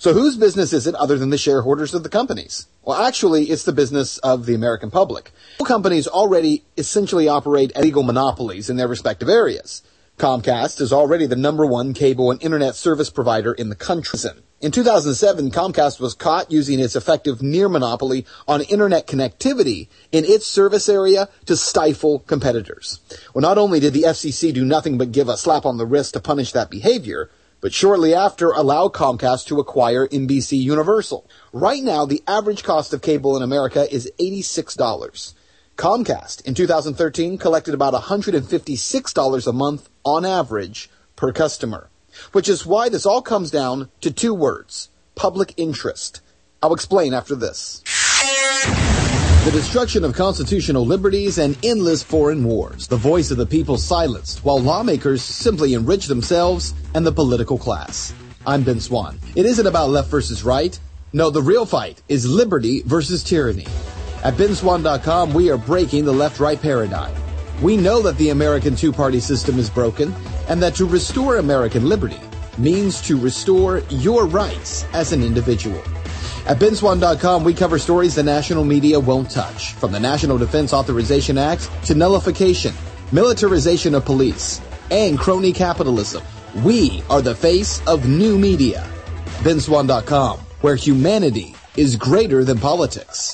So whose business is it other than the shareholders of the companies? Well, actually, it's the business of the American public. Companies already essentially operate as legal monopolies in their respective areas. Comcast is already the number one cable and internet service provider in the country. In 2007, Comcast was caught using its effective near monopoly on internet connectivity in its service area to stifle competitors. Well, not only did the FCC do nothing but give a slap on the wrist to punish that behavior, but shortly after allow Comcast to acquire NBC Universal. Right now, the average cost of cable in America is $86. Comcast, in 2013, collected about $156 a month on average per customer, which is why this all comes down to two words: public interest. I'll explain after this. The destruction of constitutional liberties and endless foreign wars. The voice of the people silenced, while lawmakers simply enrich themselves and the political class. I'm Ben Swan. It isn't about left versus right. No, the real fight is liberty versus tyranny. At benswan.com, we are breaking the left-right paradigm. We know that the American two-party system is broken, and that to restore American liberty means to restore your rights as an individual. At benswan.com, we cover stories the national media won't touch, from the National Defense Authorization Act to nullification, militarization of police, and crony capitalism. We are the face of new media. benswan.com, where humanity is greater than politics.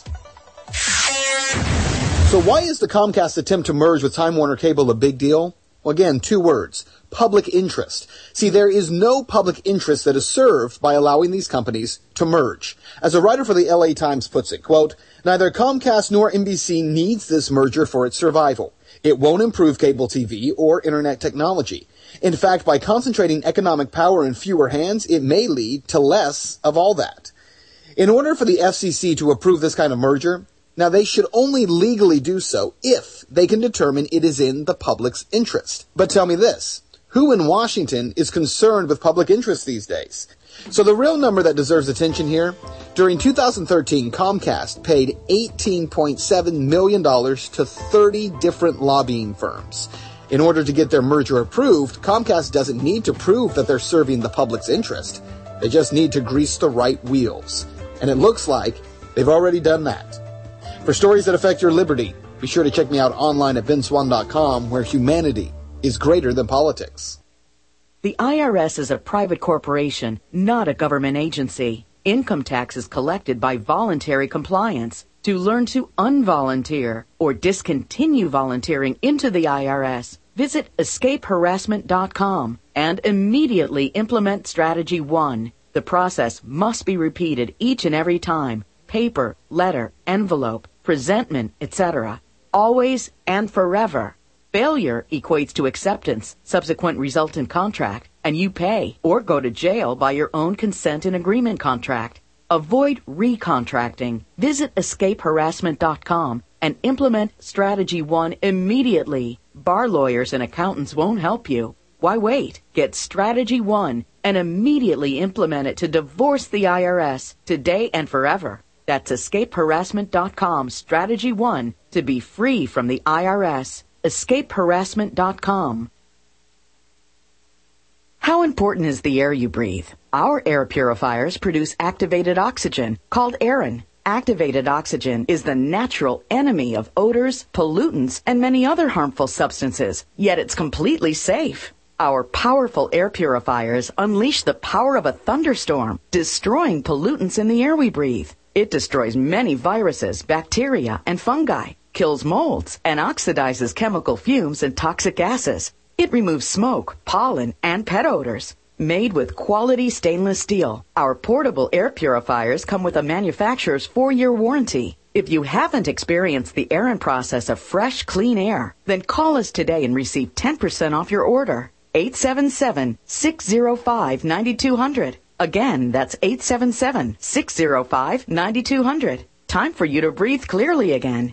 So why is the Comcast attempt to merge with Time Warner Cable a big deal? Well, again, two words: public interest. See, there is no public interest that is served by allowing these companies to merge. As a writer for the LA Times puts it, quote, neither Comcast nor NBC needs this merger for its survival. It won't improve cable TV or internet technology. In fact, by concentrating economic power in fewer hands, it may lead to less of all that. In order for the FCC to approve this kind of merger, now, they should only legally do so if they can determine it is in the public's interest. But tell me this: who in Washington is concerned with public interest these days? So the real number that deserves attention here: during 2013, Comcast paid $18.7 million to 30 different lobbying firms. In order to get their merger approved, Comcast doesn't need to prove that they're serving the public's interest. They just need to grease the right wheels. And it looks like they've already done that. For stories that affect your liberty, be sure to check me out online at benswan.com, where humanity is greater than politics. The IRS is a private corporation, not a government agency. Income tax is collected by voluntary compliance. To learn to unvolunteer or discontinue volunteering into the IRS, visit escapeharassment.com and immediately implement Strategy 1. The process must be repeated each and every time: paper, letter, envelope, presentment, etc. Always and forever. Failure equates to acceptance, subsequent resultant contract, and you pay or go to jail by your own consent and agreement contract. Avoid recontracting. Visit escapeharassment.com and implement Strategy 1 immediately. Bar lawyers and accountants won't help you. Why wait? Get Strategy 1 and immediately implement it to divorce the IRS today and forever. That's escapeharassment.com, Strategy 1, to be free from the IRS. Escapeharassment.com. How important is the air you breathe? Our air purifiers produce activated oxygen, called Aerin. Activated oxygen is the natural enemy of odors, pollutants, and many other harmful substances, yet it's completely safe. Our powerful air purifiers unleash the power of a thunderstorm, destroying pollutants in the air we breathe. It destroys many viruses, bacteria, and fungi, kills molds, and oxidizes chemical fumes and toxic gases. It removes smoke, pollen, and pet odors. Made with quality stainless steel, our portable air purifiers come with a manufacturer's 4-year warranty. If you haven't experienced the Aerin process of fresh, clean air, then call us today and receive 10% off your order. 877-605-9200. Again, that's 877-605-9200. Time for you to breathe clearly again.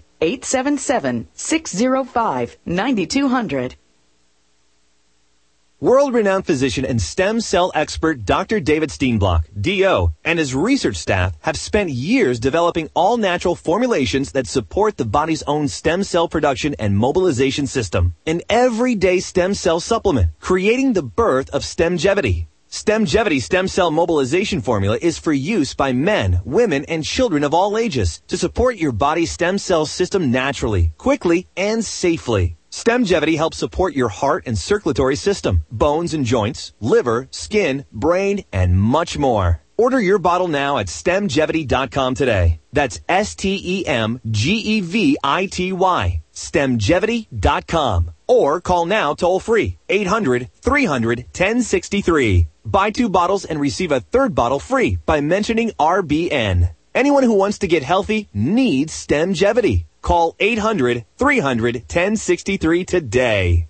877-605-9200. World-renowned physician and stem cell expert Dr. David Steenblock, D.O., and his research staff have spent years developing all-natural formulations that support the body's own stem cell production and mobilization system. An everyday stem cell supplement, creating the birth of Stemgevity. StemGevity stem cell mobilization formula is for use by men, women, and children of all ages to support your body's stem cell system naturally, quickly, and safely. StemGevity helps support your heart and circulatory system, bones and joints, liver, skin, brain, and much more. Order your bottle now at StemGevity.com today. That's StemGevity, StemGevity.com. Or call now toll-free, 800-300-1063. Buy 2 bottles and receive a 3rd bottle free by mentioning RBN. Anyone who wants to get healthy needs StemGevity. Call 800-300-1063 today.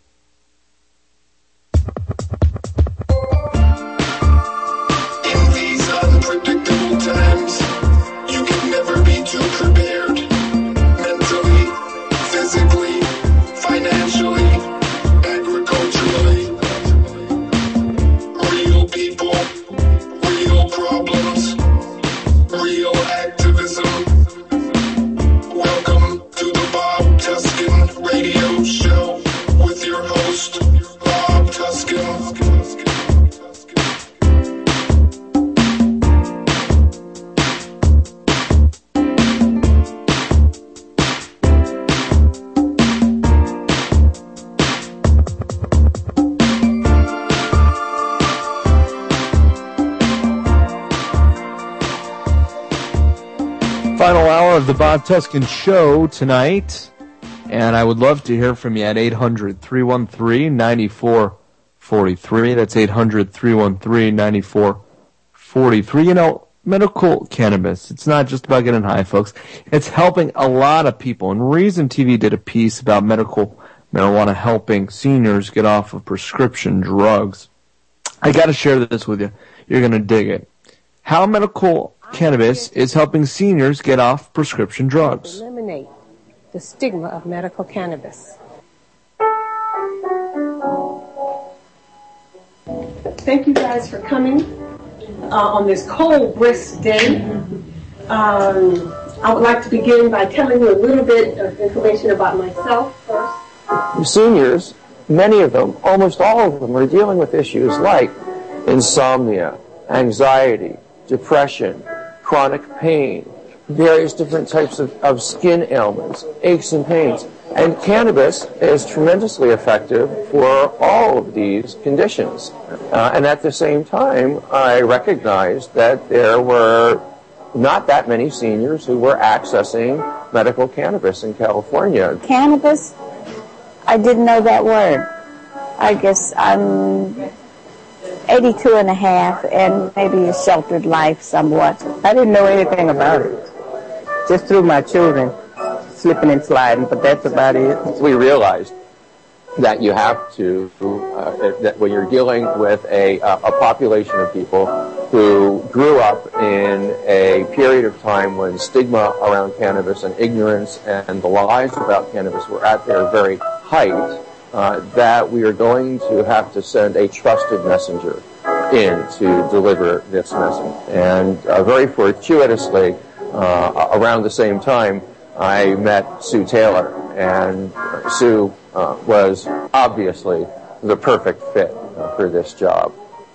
In these unpredictable times, you can never be too prepared. Mentally, physically, financially, agriculturally. Real people, real problems, real activism. Welcome to the Bob Tuskin Radio Show with your host, Bob Tuskin. Final hour of the Bob Tuskin Show tonight, and I would love to hear from you at 800-313-9443. That's 800-313-9443. You know, medical cannabis, it's not just about getting high, folks. It's helping a lot of people, and Reason TV did a piece about medical marijuana helping seniors get off of prescription drugs. I got to share this with you. You're going to dig it. How medical cannabis is helping seniors get off prescription drugs. Eliminate the stigma of medical cannabis. Thank you guys for coming on this cold, brisk day. I would like to begin by telling you a little bit of information about myself first. Seniors, many of them, almost all of them, are dealing with issues like insomnia, anxiety, depression, chronic pain, various different types of skin ailments, aches and pains. And cannabis is tremendously effective for all of these conditions. And at the same time, I recognized that there were not that many seniors who were accessing medical cannabis in California. Cannabis? I didn't know that word. I guess I'm 82 and a half, and maybe a sheltered life somewhat. I didn't know anything about it. Just through my children, slipping and sliding, but that's about it. We realized that you have to, that when you're dealing with a population of people who grew up in a period of time when stigma around cannabis and ignorance and the lies about cannabis were at their very height, that we are going to have to send a trusted messenger in to deliver this message. And very fortuitously, around the same time, I met Sue Taylor, and Sue was obviously the perfect fit for this job.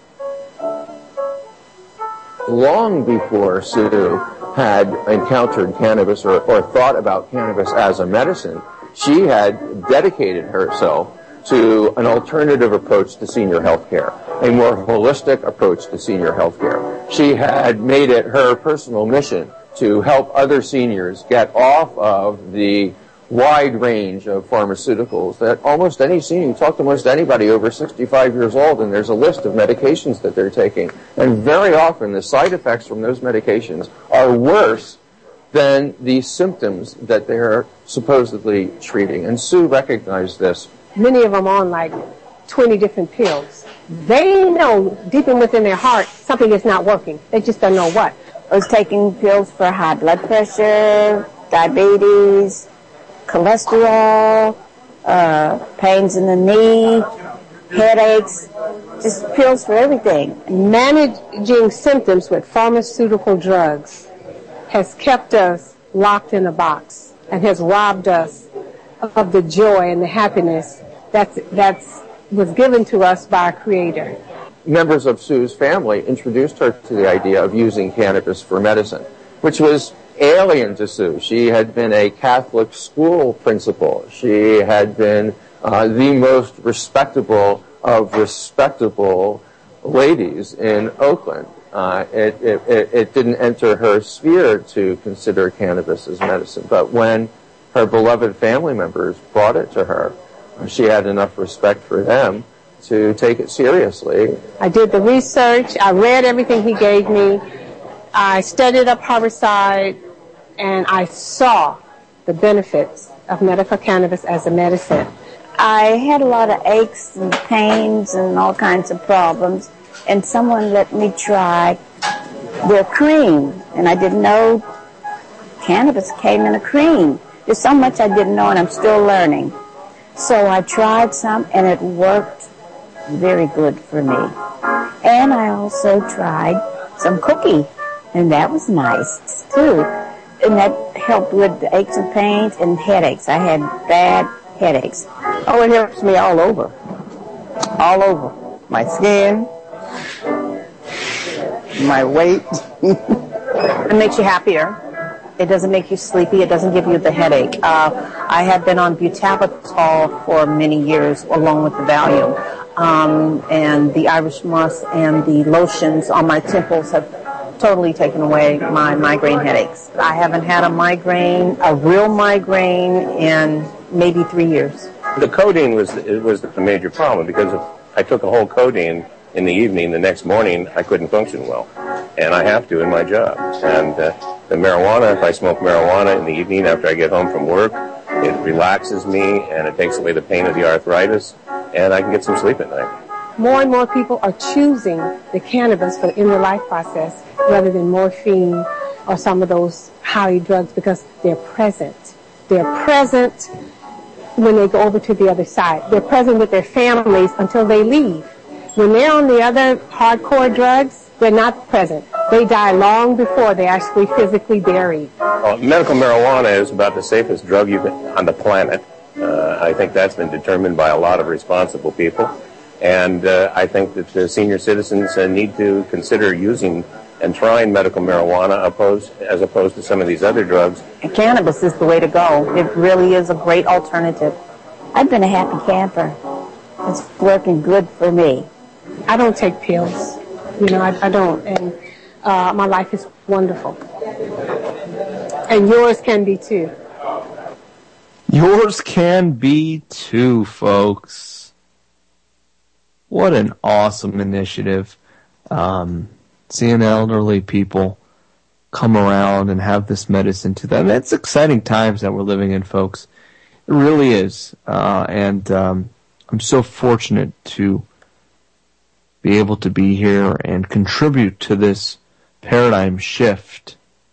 Long before Sue had encountered cannabis or thought about cannabis as a medicine, she had dedicated herself to an alternative approach to senior health care, a more holistic approach to senior health care. She had made it her personal mission to help other seniors get off of the wide range of pharmaceuticals that almost any senior, you talk to almost anybody over 65 years old, and there's a list of medications that they're taking. And very often the side effects from those medications are worse than the symptoms that they're supposedly treating. And Sue recognized this. Many of them on like 20 different pills. They know deep in within their heart something is not working. They just don't know what. I was taking pills for high blood pressure, diabetes, cholesterol, pains in the knee, headaches, just pills for everything. Managing symptoms with pharmaceutical drugs has kept us locked in a box and has robbed us of the joy and the happiness that was given to us by our Creator. members of Sue's family introduced her to the idea of using cannabis for medicine, which was alien to Sue. She had been a Catholic school principal. She had been the most respectable of respectable ladies in Oakland. It didn't enter her sphere to consider cannabis as medicine. But when her beloved family members brought it to her, she had enough respect for them to take it seriously. I did the research. I read everything he gave me. I studied up Harborside, and I saw the benefits of medical cannabis as a medicine. I had a lot of aches and pains and all kinds of problems, and someone let me try their cream, and I didn't know cannabis came in a cream. There's so much I didn't know, and I'm still learning. So I tried some, and it worked very good for me. And I also tried some cookie, and that was nice, too. And that helped with the aches and pains and headaches. I had bad headaches. Oh, it helps me all over. All over. My skin, my weight. It makes you happier. It doesn't make you sleepy. It doesn't give you the headache. I had been on butalbital for many years along with the Valium. And the Irish Moss and the lotions on my temples have totally taken away my migraine headaches. I haven't had a real migraine, in maybe 3 years. The codeine was the major problem, because if I took a whole codeine in the evening, the next morning I couldn't function well, and I have to in my job. And the marijuana, if I smoke marijuana in the evening after I get home from work, it relaxes me and it takes away the pain of the arthritis, and I can get some sleep at night. More and more people are choosing the cannabis for the in-the-life process rather than morphine or some of those high drugs, because they're present. They're present when they go over to the other side. They're present with their families until they leave. When they're on the other hardcore drugs, they're not present. They die long before they're actually physically buried. Medical marijuana is about the safest drug on the planet. I think that's been determined by a lot of responsible people. And I think that the senior citizens need to consider using and trying medical marijuana as opposed to some of these other drugs. Cannabis is the way to go. It really is a great alternative. I've been a happy camper. It's working good for me. I don't take pills. I don't. And my life is wonderful. And yours can be too. Yours can be too, folks. What an awesome initiative. Seeing elderly people come around and have this medicine to them. It's exciting times that we're living in, folks. It really is. And I'm so fortunate to be able to be here and contribute to this paradigm shift.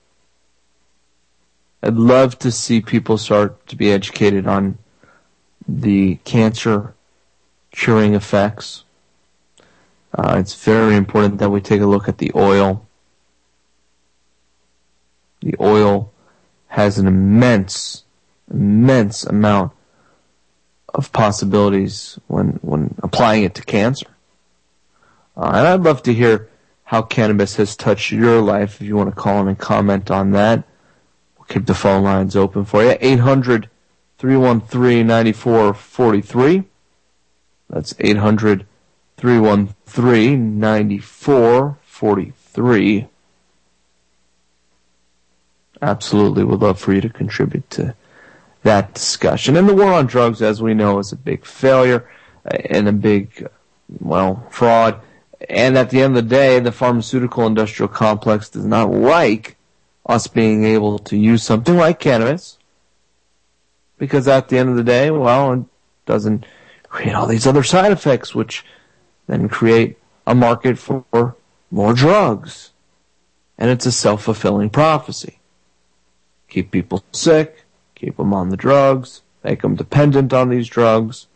I'd love to see people start to be educated on the cancer curing effects. It's very important that we take a look at the oil. The oil has an immense amount of possibilities when applying it to cancer. And I'd love to hear how cannabis has touched your life. If you want to call in and comment on that, we'll keep the phone lines open for you. 800-313-9443. That's 800-313-9443. Absolutely would love for you to contribute to that discussion. And the war on drugs, as we know, is a big failure and a big, fraud. And at the end of the day, the pharmaceutical industrial complex does not like us being able to use something like cannabis, because at the end of the day, it doesn't create all these other side effects, which then create a market for more drugs. And it's a self-fulfilling prophecy. Keep people sick, keep them on the drugs, make them dependent on these drugs.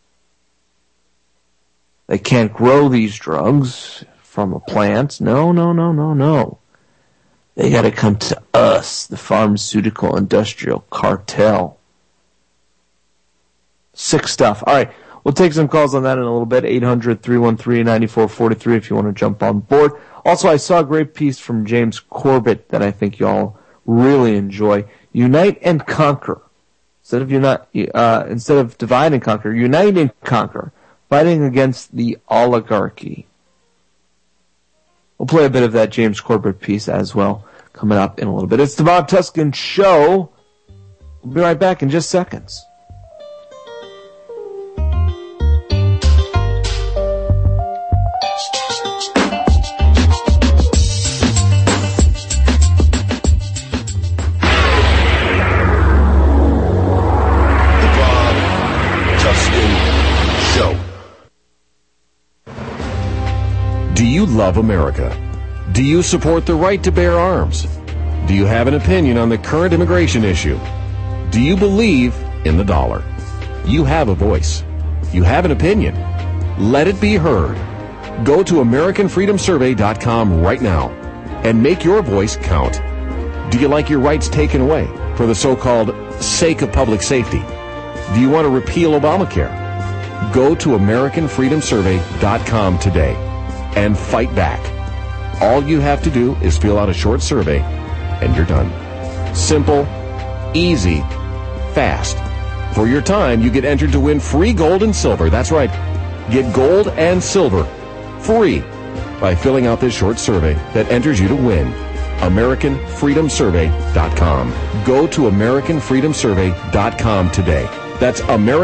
They can't grow these drugs from a plant. No. They gotta come to us, the pharmaceutical industrial cartel. Sick stuff. All right, We'll take some calls on that in a little bit. 800-313-9443 if you want to jump on board. Also, I saw a great piece from James Corbett that I think y'all really enjoy. Unite and conquer. Instead of divide and conquer, unite and conquer. Fighting against the oligarchy. We'll play a bit of that James Corbett piece as well coming up in a little bit. It's the Bob Tuskin Show. We'll be right back in just seconds. Do you love America? Do you support the right to bear arms? Do you have an opinion on the current immigration issue? Do you believe in the dollar? You have a voice. You have an opinion. Let it be heard. Go to AmericanFreedomSurvey.com right now and make your voice count. Do you like your rights taken away for the so-called sake of public safety? Do you want to repeal Obamacare? Go to AmericanFreedomSurvey.com today and fight back. All you have to do is fill out a short survey, and you're done. Simple, easy, fast. For your time, you get entered to win free gold and silver. That's right. Get gold and silver free by filling out this short survey that enters you to win. AmericanFreedomSurvey.com. Go to AmericanFreedomSurvey.com today. That's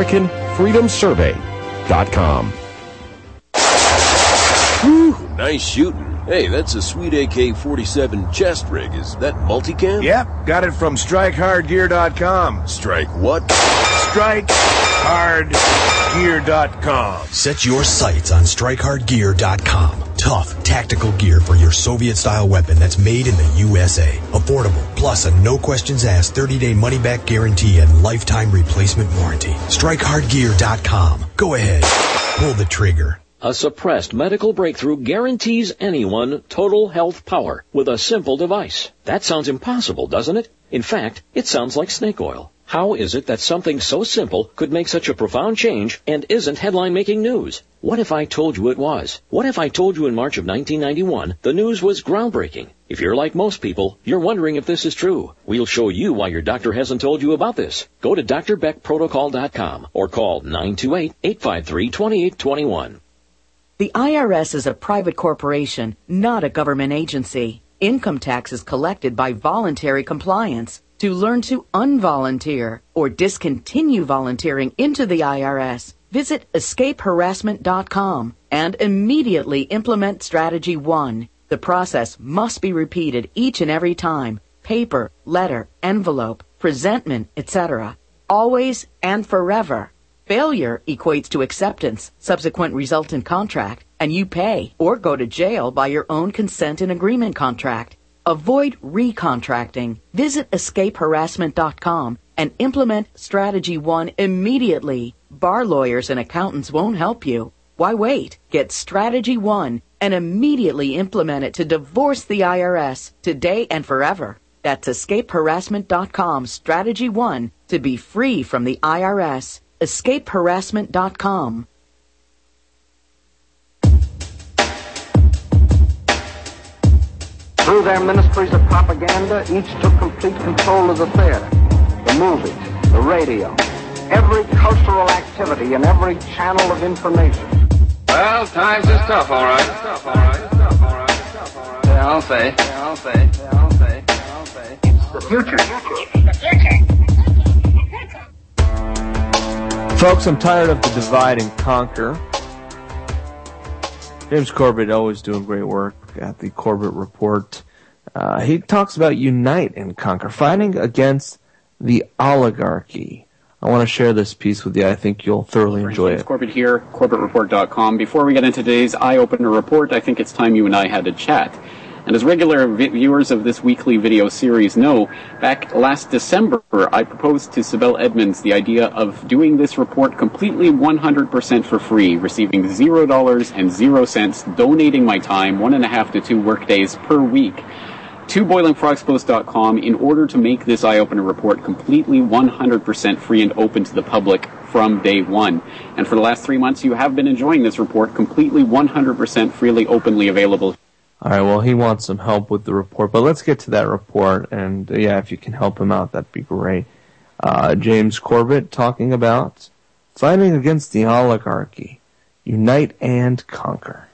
AmericanFreedomSurvey.com. Whew, nice shooting. Hey, that's a sweet AK-47 chest rig. Is that multicam? Yep, got it from StrikeHardGear.com. Strike what? StrikeHardGear.com. Set your sights on StrikeHardGear.com. Tough, tactical gear for your Soviet-style weapon that's made in the USA. Affordable, plus a no-questions-asked 30-day money-back guarantee and lifetime replacement warranty. StrikeHardGear.com. Go ahead. Pull the trigger. A suppressed medical breakthrough guarantees anyone total health power with a simple device. That sounds impossible, doesn't it? In fact, it sounds like snake oil. How is it that something so simple could make such a profound change and isn't headline-making news? What if I told you it was? What if I told you in March of 1991 the news was groundbreaking? If you're like most people, you're wondering if this is true. We'll show you why your doctor hasn't told you about this. Go to drbeckprotocol.com or call 928-853-2821. The IRS is a private corporation, not a government agency. Income tax is collected by voluntary compliance. To learn to unvolunteer or discontinue volunteering into the IRS, visit escapeharassment.com and immediately implement Strategy 1. The process must be repeated each and every time. Paper, letter, envelope, presentment, etc. Always and forever. Failure equates to acceptance, subsequent resultant contract, and you pay or go to jail by your own consent and agreement contract. Avoid recontracting. Visit escapeharassment.com and implement Strategy 1 immediately. Bar lawyers and accountants won't help you. Why wait? Get Strategy 1 and immediately implement it to divorce the IRS today and forever. That's escapeharassment.com, Strategy 1, to be free from the IRS. escapeharassment.com. Through their ministries of propaganda, each took complete control of the theater, the movies, the radio, every cultural activity and every channel of information. Well, times is tough, all right. Yeah, I'll say. It's the future. Folks, I'm tired of the divide and conquer. James Corbett always doing great work at the Corbett Report. He talks about unite and conquer, fighting against the oligarchy. I want to share this piece with you. I think you'll thoroughly enjoy it. James Corbett here, CorbettReport.com. Before we get into today's eye-opener report, I think it's time you and I had a chat. And as regular viewers of this weekly video series know, back last December, I proposed to Sibel Edmonds the idea of doing this report completely 100% for free, receiving $0.00, donating my time 1.5 to 2 workdays per week to BoilingFrogsPost.com in order to make this eye-opener report completely 100% free and open to the public from day one. And for the last 3 months, you have been enjoying this report completely 100% freely, openly available. All right, well, he wants some help with the report, but let's get to that report. And, yeah, if you can help him out, that'd be great. James Corbett talking about fighting against the oligarchy. Unite and conquer.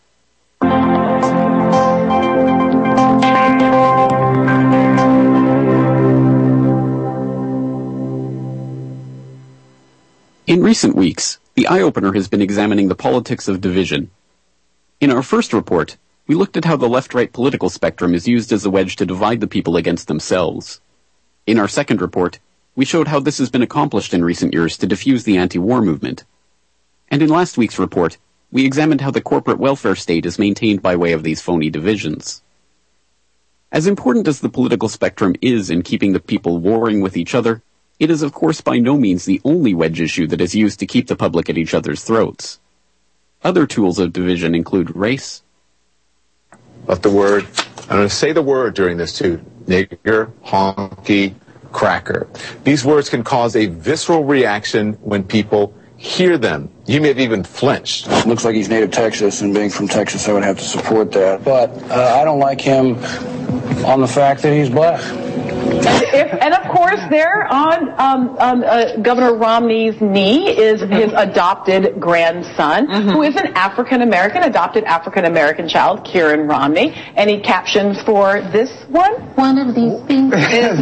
In recent weeks, the Eye-Opener has been examining the politics of division. In our first report, we looked at how the left-right political spectrum is used as a wedge to divide the people against themselves. In our second report, we showed how this has been accomplished in recent years to diffuse the anti-war movement. And in last week's report, we examined how the corporate welfare state is maintained by way of these phony divisions. As important as the political spectrum is in keeping the people warring with each other, it is of course by no means the only wedge issue that is used to keep the public at each other's throats. Other tools of division include race. But the word, I'm going to say the word during this too, nigger, honky, cracker. These words can cause a visceral reaction when people hear them. You may have even flinched. Looks like he's native Texas, and being from Texas, I would have to support that. But I don't like him on the fact that he's black. And of course, there on Governor Romney's knee is his adopted grandson, who is an adopted African-American child, Kieran Romney, and he captions for this one. One of these things is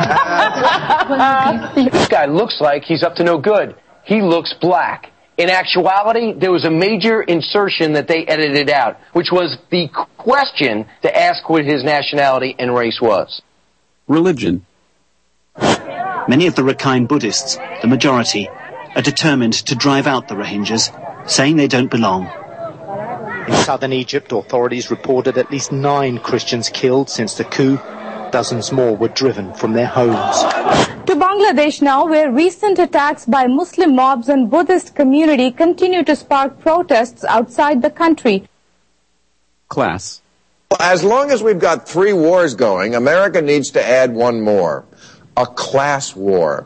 not. This guy looks like he's up to no good. He looks black. In actuality, there was a major insertion that they edited out, which was the question to ask what his nationality and race was. Religion. Many of the Rakhine Buddhists, the majority, are determined to drive out the Rohingyas, saying they don't belong. In southern Egypt, authorities reported at least 9 Christians killed since the coup. Dozens more were driven from their homes. To Bangladesh now, where recent attacks by Muslim mobs and Buddhist community continue to spark protests outside the country. Class. As long as we've got 3 wars going, America needs to add one more. A class war.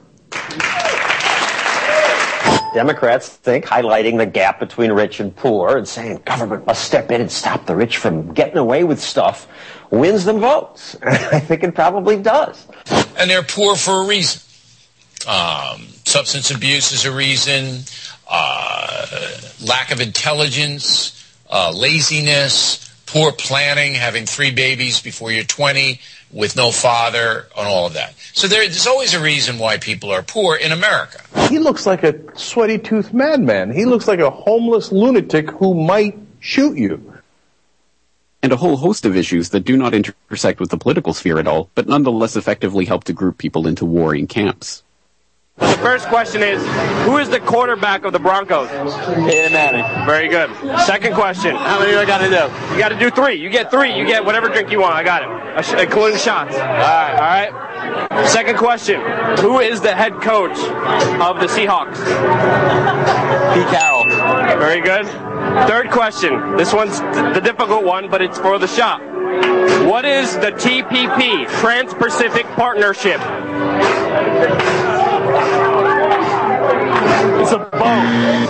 Democrats think highlighting the gap between rich and poor and saying government must step in and stop the rich from getting away with stuff wins them votes. I think it probably does. And they're poor for a reason. Substance abuse is a reason. Lack of intelligence, laziness, poor planning, having 3 babies before you're 20 with no father, and all of that. So there's always a reason why people are poor in America. He looks like a sweaty-toothed madman. He looks like a homeless lunatic who might shoot you. And a whole host of issues that do not intersect with the political sphere at all, but nonetheless effectively help to group people into warring camps. The first question is, who is the quarterback of the Broncos? Peyton Manning. Very good. Second question. How many do I got to do? You got to do 3. You get 3. You get whatever drink you want. I got it. Including shots. All right. Second question. Who is the head coach of the Seahawks? Pete Carroll. Very good. Third question. This one's the difficult one, but it's for the shop. What is the TPP, Trans-Pacific Partnership? It's a boat.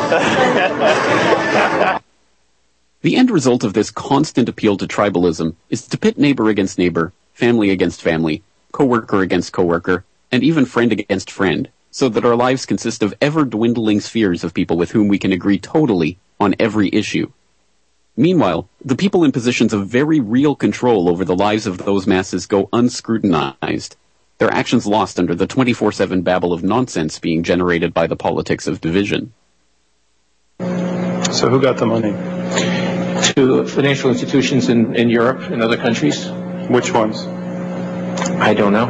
The end result of this constant appeal to tribalism is to pit neighbor against neighbor, family against family, coworker against coworker, and even friend against friend, so that our lives consist of ever-dwindling spheres of people with whom we can agree totally on every issue. Meanwhile, the people in positions of very real control over the lives of those masses go unscrutinized, their actions lost under the 24/7 babble of nonsense being generated by the politics of division. So who got the money? To financial institutions in Europe and other countries. Which ones? I don't know.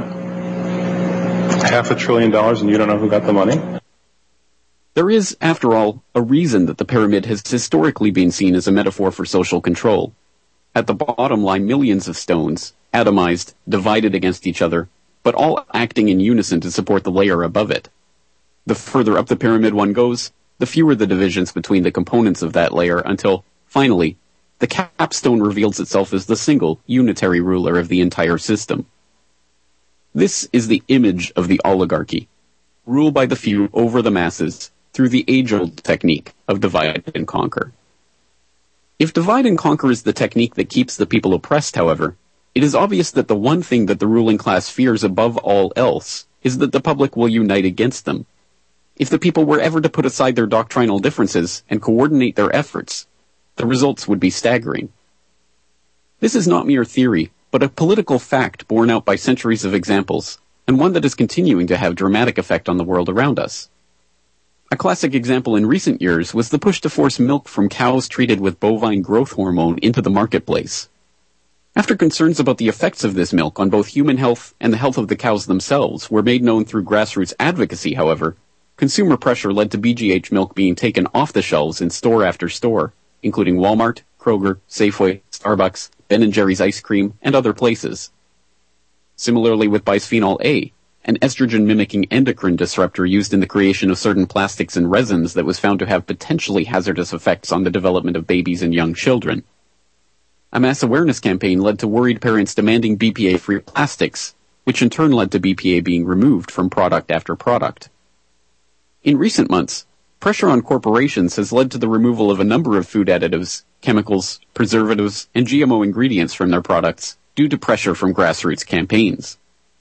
$500 billion and you don't know who got the money? There is, after all, a reason that the pyramid has historically been seen as a metaphor for social control. At the bottom lie millions of stones, atomized, divided against each other, but all acting in unison to support the layer above it. The further up the pyramid one goes, the fewer the divisions between the components of that layer until, finally, the capstone reveals itself as the single, unitary ruler of the entire system. This is the image of the oligarchy. Rule by the few over the masses, through the age-old technique of divide and conquer. If divide and conquer is the technique that keeps the people oppressed, however, it is obvious that the one thing that the ruling class fears above all else is that the public will unite against them. If the people were ever to put aside their doctrinal differences and coordinate their efforts, the results would be staggering. This is not mere theory, but a political fact borne out by centuries of examples, and one that is continuing to have dramatic effect on the world around us. A classic example in recent years was the push to force milk from cows treated with bovine growth hormone into the marketplace. After concerns about the effects of this milk on both human health and the health of the cows themselves were made known through grassroots advocacy, however, consumer pressure led to BGH milk being taken off the shelves in store after store, including Walmart, Kroger, Safeway, Starbucks, Ben & Jerry's ice cream, and other places. Similarly with bisphenol A, an estrogen-mimicking endocrine disruptor used in the creation of certain plastics and resins that was found to have potentially hazardous effects on the development of babies and young children. A mass awareness campaign led to worried parents demanding BPA-free plastics, which in turn led to BPA being removed from product after product. In recent months, pressure on corporations has led to the removal of a number of food additives, chemicals, preservatives, and GMO ingredients from their products due to pressure from grassroots campaigns.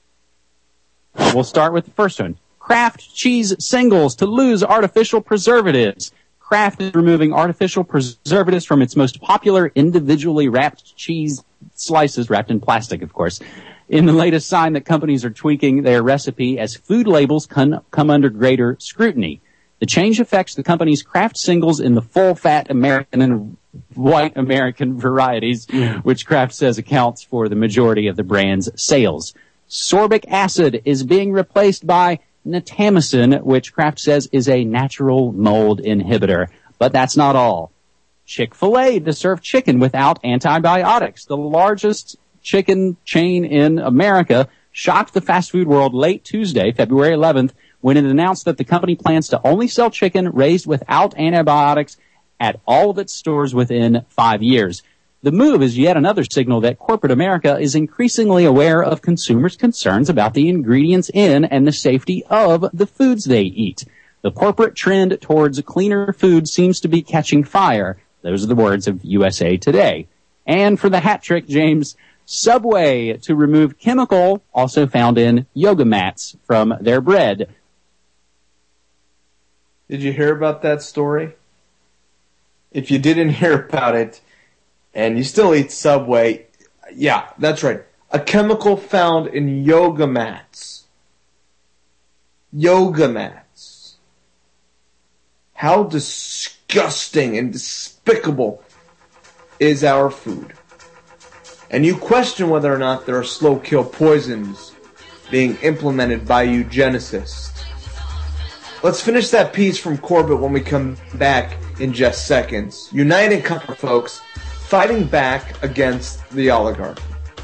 We'll start with the first one. Kraft cheese singles to lose artificial preservatives. Kraft is removing artificial preservatives from its most popular individually wrapped cheese slices, wrapped in plastic, of course, in the latest sign that companies are tweaking their recipe as food labels come under greater scrutiny. The change affects the company's Kraft singles in the full-fat American and white American varieties, which Kraft says accounts for the majority of the brand's sales. Sorbic acid is being replaced by natamicin, which Kraft says is a natural mold inhibitor. But that's not all. Chick-fil-A to serve chicken without antibiotics. The largest chicken chain in America shocked the fast food world late Tuesday, February 11th, when it announced that the company plans to only sell chicken raised without antibiotics at all of its stores within 5 years. The move is yet another signal that corporate America is increasingly aware of consumers' concerns about the ingredients in and the safety of the foods they eat. The corporate trend towards cleaner food seems to be catching fire. Those are the words of USA Today. And for the hat trick, James, Subway to remove chemical also found in yoga mats from their bread. Did you hear about that story? If you didn't hear about it, and you still eat Subway, yeah, that's right. A chemical found in yoga mats. Yoga mats. How disgusting and despicable is our food. And you question whether or not there are slow kill poisons being implemented by eugenicists. Let's finish that piece from Corbett when we come back in just seconds. Unite and conquer, folks. Fighting back against the oligarchy.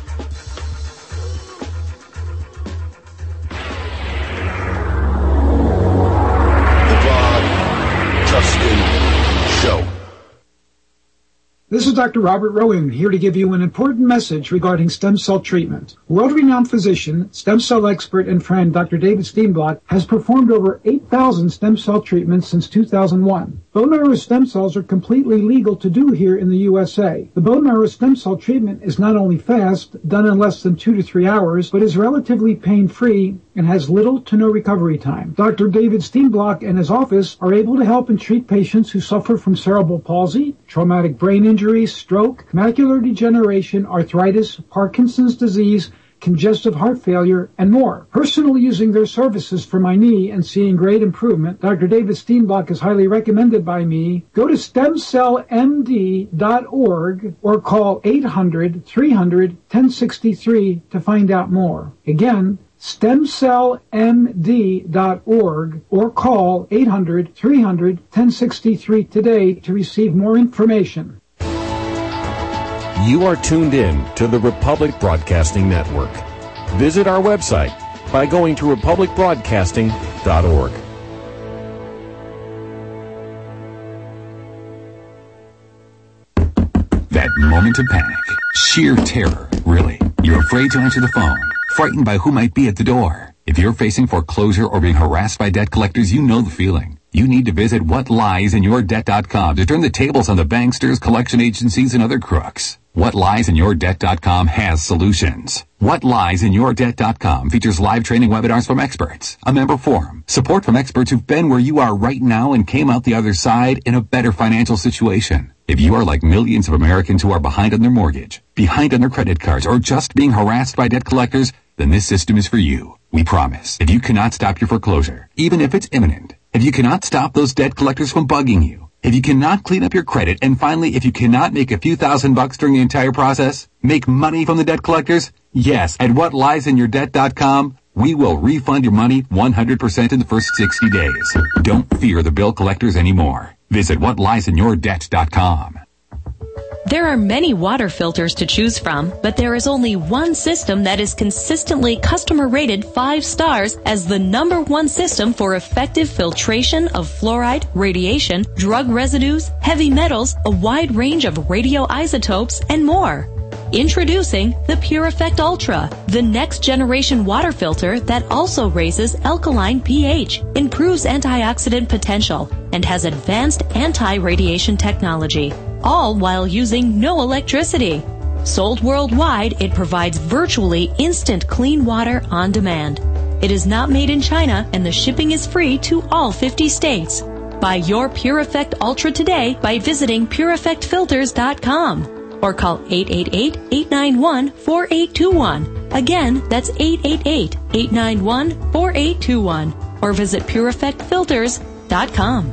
The Bob Tuskin Show. This is Dr. Robert Rowan here to give you an important message regarding stem cell treatment. World-renowned physician, stem cell expert, and friend Dr. David Steenblock has performed over 8,000 stem cell treatments since 2001. Bone marrow stem cells are completely legal to do here in the USA. The bone marrow stem cell treatment is not only fast, done in less than 2 to 3 hours, but is relatively pain-free and has little to no recovery time. Dr. David Steenblock and his office are able to help and treat patients who suffer from cerebral palsy, traumatic brain injury, stroke, macular degeneration, arthritis, Parkinson's disease, congestive heart failure, and more. Personally using their services for my knee and seeing great improvement, Dr. David Steenblock is highly recommended by me. Go to stemcellmd.org or call 800-300-1063 to find out more. Again, stemcellmd.org or call 800-300-1063 today to receive more information. You are tuned in to the Republic Broadcasting Network. Visit our website by going to republicbroadcasting.org. That moment of panic, sheer terror, really. You're afraid to answer the phone, frightened by who might be at the door. If you're facing foreclosure or being harassed by debt collectors, you know the feeling. You need to visit whatliesinyourdebt.com to turn the tables on the banksters, collection agencies, and other crooks. Whatliesinyourdebt.com has solutions. Whatliesinyourdebt.com features live training webinars from experts, a member forum, support from experts who've been where you are right now and came out the other side in a better financial situation. If you are like millions of Americans who are behind on their mortgage, behind on their credit cards, or just being harassed by debt collectors, then this system is for you. We promise. If you cannot stop your foreclosure, even if it's imminent, if you cannot stop those debt collectors from bugging you, if you cannot clean up your credit, and finally, if you cannot make a few $1,000s during the entire process, make money from the debt collectors, yes, at whatliesinyourdebt.com, we will refund your money 100% in the first 60 days. Don't fear the bill collectors anymore. Visit whatliesinyourdebt.com. There are many water filters to choose from, but there is only one system that is consistently customer rated 5 stars as the #1 system for effective filtration of fluoride, radiation, drug residues, heavy metals, a wide range of radioisotopes, and more. Introducing the Pure Effect Ultra, the next generation water filter that also raises alkaline pH, improves antioxidant potential, and has advanced anti-radiation technology, all while using no electricity. Sold worldwide, it provides virtually instant clean water on demand. It is not made in China, and the shipping is free to all 50 states. Buy your Pure Effect Ultra today by visiting PureEffectFilters.com. or call 888-891-4821. Again, that's 888-891-4821. Or visit PureEffectFilters.com.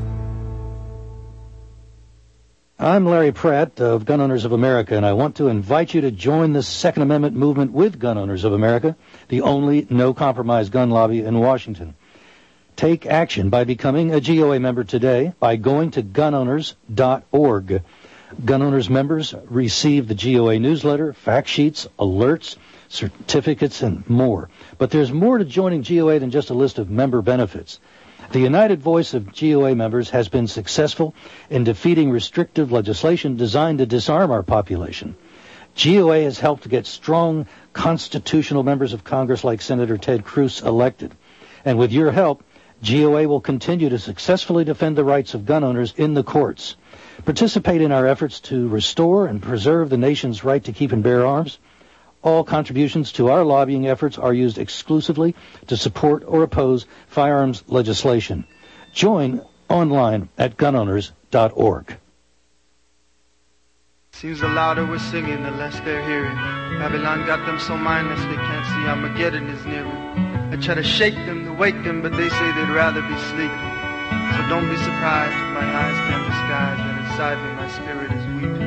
I'm Larry Pratt of Gun Owners of America, and I want to invite you to join the Second Amendment movement with Gun Owners of America, the only no-compromise gun lobby in Washington. Take action by becoming a GOA member today by going to gunowners.org. Gun Owners members receive the GOA newsletter, fact sheets, alerts, certificates, and more. But there's more to joining GOA than just a list of member benefits. The united voice of GOA members has been successful in defeating restrictive legislation designed to disarm our population. GOA has helped to get strong constitutional members of Congress like Senator Ted Cruz elected. And with your help, GOA will continue to successfully defend the rights of gun owners in the courts. Participate in our efforts to restore and preserve the nation's right to keep and bear arms. All contributions to our lobbying efforts are used exclusively to support or oppose firearms legislation. Join online at gunowners.org. Seems the louder we're singing, the less they're hearing. Babylon got them so mindless they can't see Armageddon is nearing. I try to shake them, to wake them, but they say they'd rather be sleeping. So don't be surprised if my eyes can't disguise that inside me my spirit is weeping.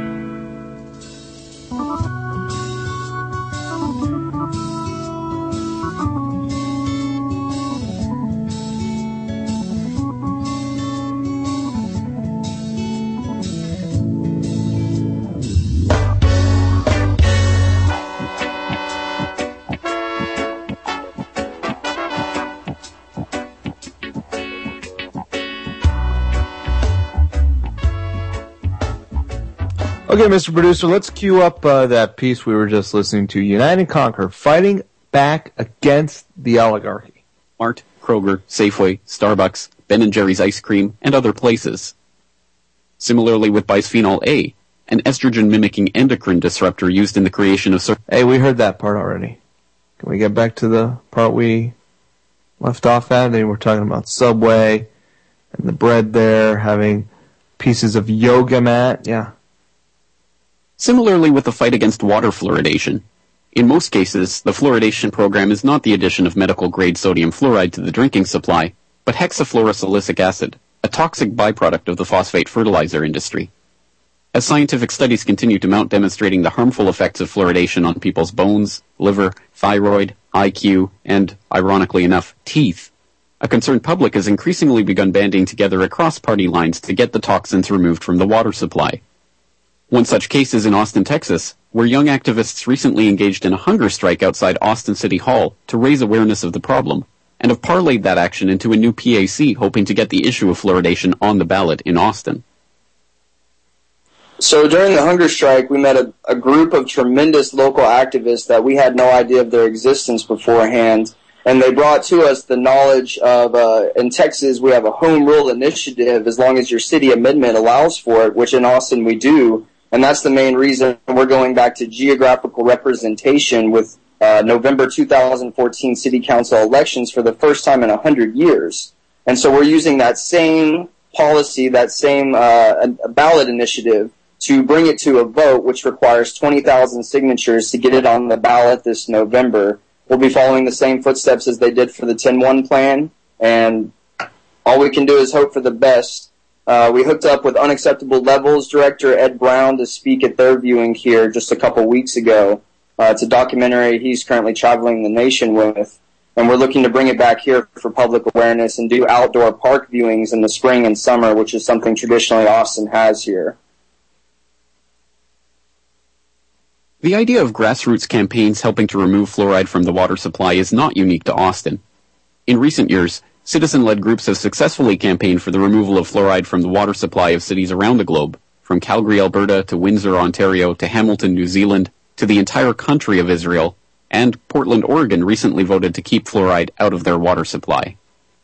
Okay, Mr. Producer, let's cue up that piece we were just listening to. Unite and Conquer, fighting back against the oligarchy. Mart, Kroger, Safeway, Starbucks, Ben & Jerry's ice cream, and other places. Similarly with bisphenol A, an estrogen-mimicking endocrine disruptor used in the creation of... Hey, we heard that part already. Can we get back to the part we left off at? They were talking about Subway and the bread there, having pieces of yoga mat. Yeah. Similarly with the fight against water fluoridation. In most cases, the fluoridation program is not the addition of medical-grade sodium fluoride to the drinking supply, but hexafluorosilicic acid, a toxic byproduct of the phosphate fertilizer industry. As scientific studies continue to mount demonstrating the harmful effects of fluoridation on people's bones, liver, thyroid, IQ, and, ironically enough, teeth, a concerned public has increasingly begun banding together across party lines to get the toxins removed from the water supply. One such case is in Austin, Texas, where young activists recently engaged in a hunger strike outside Austin City Hall to raise awareness of the problem, and have parlayed that action into a new PAC hoping to get the issue of fluoridation on the ballot in Austin. So during the hunger strike, we met a group of tremendous local activists that we had no idea of their existence beforehand. And they brought to us the knowledge of, in Texas, we have a home rule initiative as long as your city amendment allows for it, which in Austin we do. And that's the main reason we're going back to geographical representation with November 2014 city council elections for the first time in 100 years. And so we're using that same policy, that same ballot initiative to bring it to a vote, which requires 20,000 signatures to get it on the ballot this November. We'll be following the same footsteps as they did for the 10-1 plan, and all we can do is hope for the best. We hooked up with Unacceptable Levels director Ed Brown to speak at their viewing here just a couple weeks ago. It's a documentary he's currently traveling the nation with, and we're looking to bring it back here for public awareness and do outdoor park viewings in the spring and summer, which is something traditionally Austin has here. The idea of grassroots campaigns helping to remove fluoride from the water supply is not unique to Austin. In recent years, citizen-led groups have successfully campaigned for the removal of fluoride from the water supply of cities around the globe, from Calgary, Alberta, to Windsor, Ontario, to Hamilton, New Zealand, to the entire country of Israel, and Portland, Oregon recently voted to keep fluoride out of their water supply.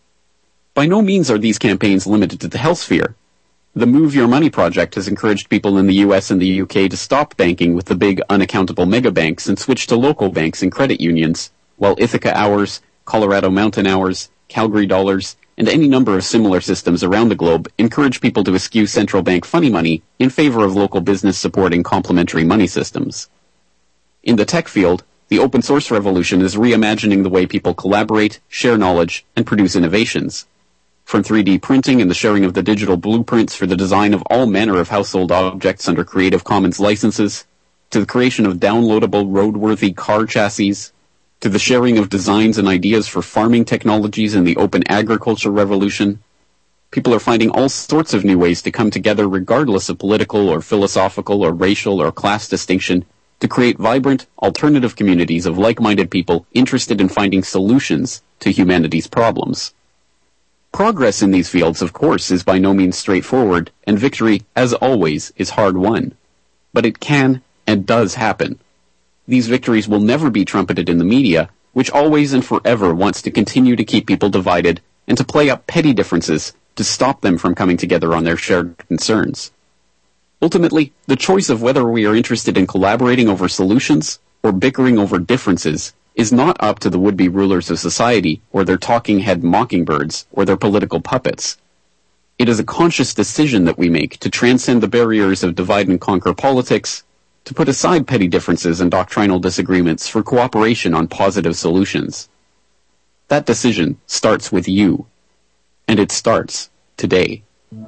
By no means are these campaigns limited to the health sphere. The Move Your Money project has encouraged people in the US and the UK to stop banking with the big unaccountable mega banks and switch to local banks and credit unions, while Ithaca Hours, Colorado Mountain Hours, Calgary Dollars, and any number of similar systems around the globe encourage people to eschew central bank funny money in favor of local business supporting complementary money systems. In the tech field, the open source revolution is reimagining the way people collaborate, share knowledge, and produce innovations. From 3D printing and the sharing of the digital blueprints for the design of all manner of household objects under Creative Commons licenses, to the creation of downloadable roadworthy car chassis, to the sharing of designs and ideas for farming technologies in the open agriculture revolution, people are finding all sorts of new ways to come together regardless of political or philosophical or racial or class distinction to create vibrant, alternative communities of like-minded people interested in finding solutions to humanity's problems. Progress in these fields, of course, is by no means straightforward, and victory, as always, is hard-won. But it can and does happen. These victories will never be trumpeted in the media, which always and forever wants to continue to keep people divided and to play up petty differences to stop them from coming together on their shared concerns. Ultimately, the choice of whether we are interested in collaborating over solutions or bickering over differences is not up to the would-be rulers of society or their talking head mockingbirds or their political puppets. It is a conscious decision that we make to transcend the barriers of divide and conquer politics, to put aside petty differences and doctrinal disagreements for cooperation on positive solutions. That decision starts with you, and it starts today.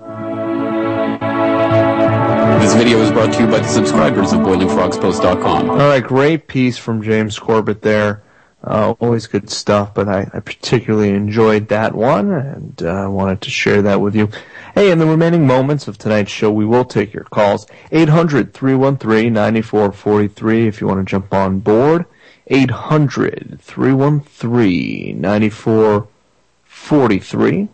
This video is brought to you by the subscribers of BoilingFrogsPost.com. All right, great piece from James Corbett there. Always good stuff, but I particularly enjoyed that one, and wanted to share that with you. Hey, in the remaining moments of tonight's show, we will take your calls. 800-313-9443 if you want to jump on board. 800-313-9443.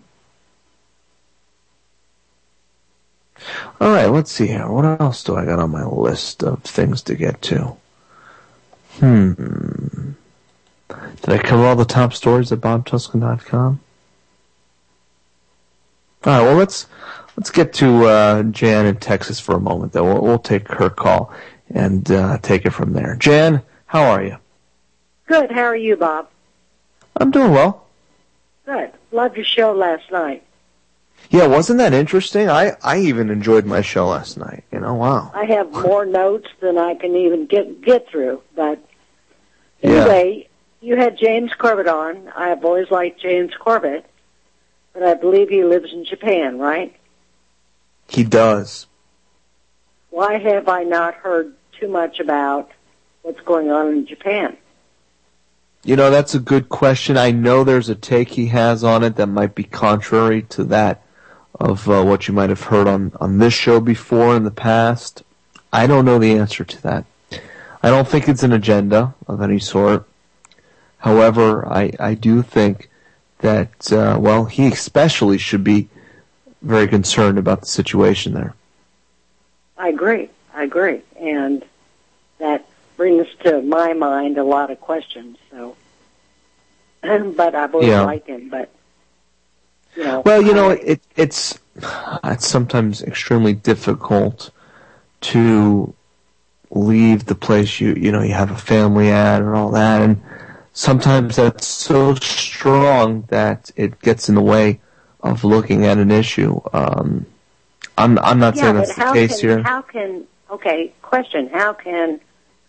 All right, let's see here. What else do I got on my list of things to get to? Did I cover all the top stories at BobTuscan.com? All right, well, let's get to Jan in Texas for a moment, though. We'll take her call and take it from there. Jan, how are you? Good. How are you, Bob? I'm doing well. Good. Loved your show last night. Yeah, wasn't that interesting? I even enjoyed my show last night. Wow. I have more notes than I can even get through. But anyway, you had James Corbett on. I've always liked James Corbett, but I believe he lives in Japan, right? He does. Why have I not heard too much about what's going on in Japan? That's a good question. I know there's a take he has on it that might be contrary to that of what you might have heard on this show before in the past. I don't know the answer to that. I don't think it's an agenda of any sort. However, I do think that, he especially should be very concerned about the situation there. I agree. And that brings to my mind a lot of questions. So but I've always liked him. But it's sometimes extremely difficult to leave the place you have a family at or all that, and sometimes that's so strong that it gets in the way of looking at an issue. I'm not saying that's the case here. Question: how can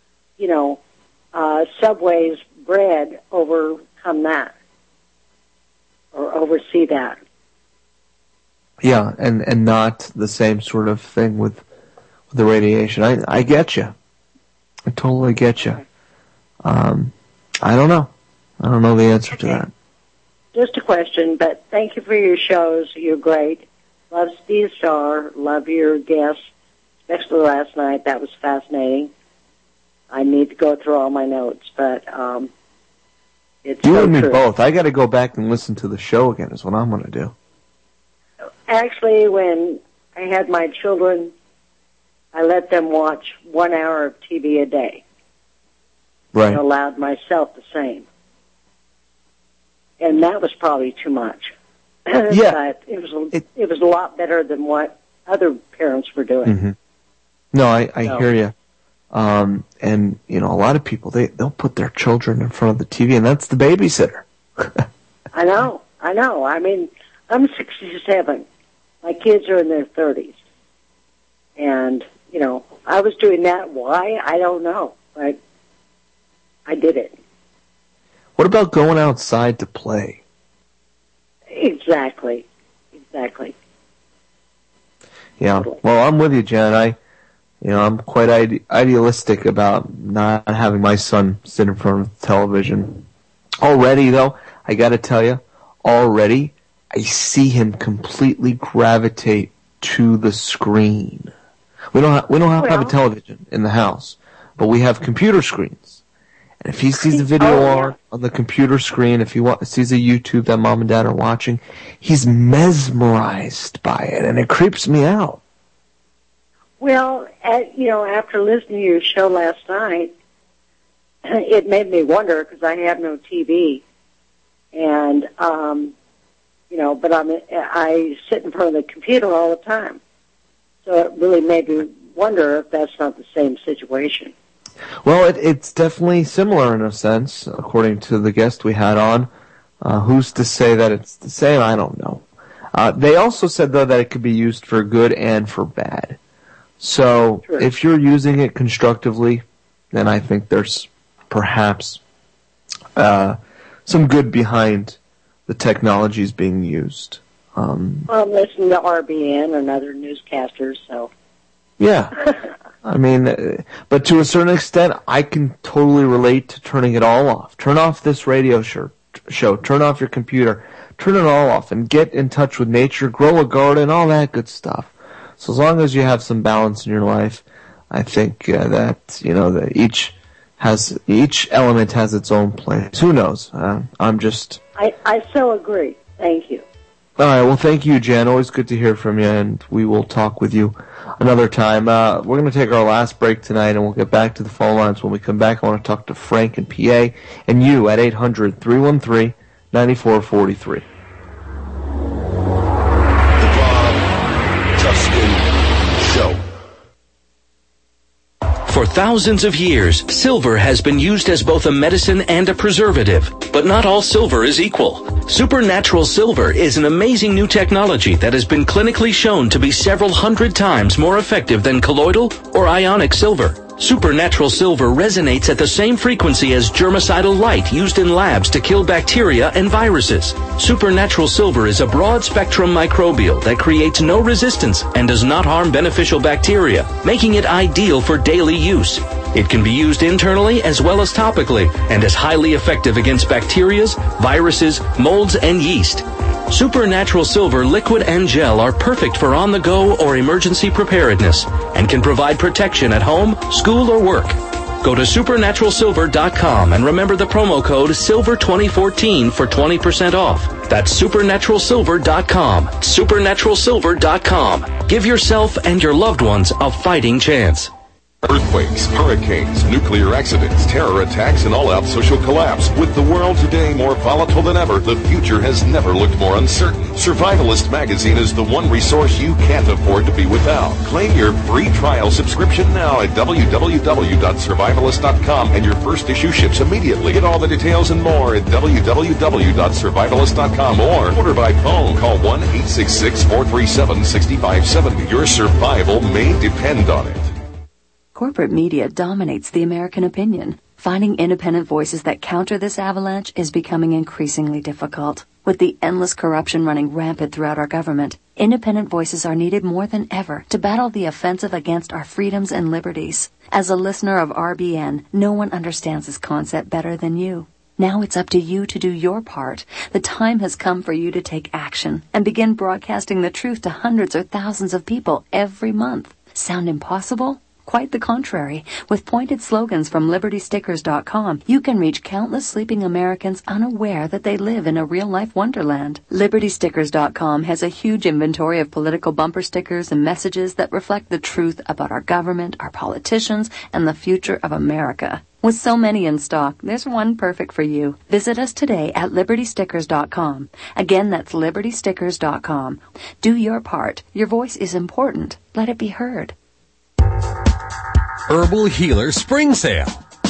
Subway's bread overcome that or oversee that? Yeah, and not the same sort of thing with the radiation. I get you. I totally get you. I don't know. I don't know the answer to that. Just a question, but thank you for your shows. You're great. Love Steve Starr. Love your guests, especially last night. That was fascinating. I need to go through all my notes, but it's you so and me true. both. I got to go back and listen to the show again is what I'm going to do. Actually, when I had my children, I let them watch 1 hour of TV a day. Right. And allowed myself the same. And that was probably too much. Yeah. But it was a lot better than what other parents were doing. Mm-hmm. No, I hear you. And a lot of people they'll put their children in front of the TV, and that's the babysitter. I know. I mean, I'm 67. My kids are in their 30s, and I was doing that. Why? I don't know, but I did it. What about going outside to play? Exactly. Yeah. Well, I'm with you, Jen. I'm quite idealistic about not having my son sit in front of the television. Already, though, I got to tell you, I see him completely gravitate to the screen. We don't have to have a television in the house, but we have computer screens. And if he sees the video on the computer screen, if he sees a YouTube that mom and dad are watching, he's mesmerized by it, and it creeps me out. Well, after listening to your show last night, it made me wonder because I have no TV, and but I sit in front of the computer all the time, so it really made me wonder if that's not the same situation. Well, it's definitely similar in a sense, according to the guest we had on. Who's to say that it's the same? I don't know. They also said, though, that it could be used for good and for bad. So if you're using it constructively, then I think there's perhaps some good behind the technologies being used. Well, I'm listening to RBN and other newscasters, so... Yeah. I mean, but to a certain extent, I can totally relate to turning it all off. Turn off this radio show. Turn off your computer. Turn it all off and get in touch with nature, grow a garden, all that good stuff. So as long as you have some balance in your life, I think that each element has its own place. Who knows? I so agree. Thank you. All right. Well, thank you, Jen. Always good to hear from you, and we will talk with you another time. We're going to take our last break tonight, and we'll get back to the phone lines. When we come back, I want to talk to Frank in PA and you at 800-313-9443. For thousands of years, silver has been used as both a medicine and a preservative. But not all silver is equal. Supernatural Silver is an amazing new technology that has been clinically shown to be several hundred times more effective than colloidal or ionic silver. Supernatural Silver resonates at the same frequency as germicidal light used in labs to kill bacteria and viruses. Supernatural Silver is a broad-spectrum microbial that creates no resistance and does not harm beneficial bacteria, making it ideal for daily use. It can be used internally as well as topically and is highly effective against bacteria, viruses, molds, and yeast. Supernatural Silver liquid and gel are perfect for on-the-go or emergency preparedness and can provide protection at home, school, or work. Go to supernaturalsilver.com and remember the promo code SILVER2014 for 20% off. That's supernaturalsilver.com. Supernaturalsilver.com. Give yourself and your loved ones a fighting chance. Earthquakes, hurricanes, nuclear accidents, terror attacks, and all-out social collapse. With the world today more volatile than ever, the future has never looked more uncertain. Survivalist magazine is the one resource you can't afford to be without. Claim your free trial subscription now at www.survivalist.com, and your first issue ships immediately. Get all the details and more at www.survivalist.com or order by phone. Call 1-866-437-6570. Your survival may depend on it. Corporate media dominates the American opinion. Finding independent voices that counter this avalanche is becoming increasingly difficult. With the endless corruption running rampant throughout our government, independent voices are needed more than ever to battle the offensive against our freedoms and liberties. As a listener of RBN, no one understands this concept better than you. Now it's up to you to do your part. The time has come for you to take action and begin broadcasting the truth to hundreds or thousands of people every month. Sound impossible? Quite the contrary. With pointed slogans from LibertyStickers.com, you can reach countless sleeping Americans unaware that they live in a real-life wonderland. LibertyStickers.com has a huge inventory of political bumper stickers and messages that reflect the truth about our government, our politicians, and the future of America. With so many in stock, there's one perfect for you. Visit us today at LibertyStickers.com. Again, that's LibertyStickers.com. Do your part. Your voice is important. Let it be heard. Herbal Healer Spring Sale.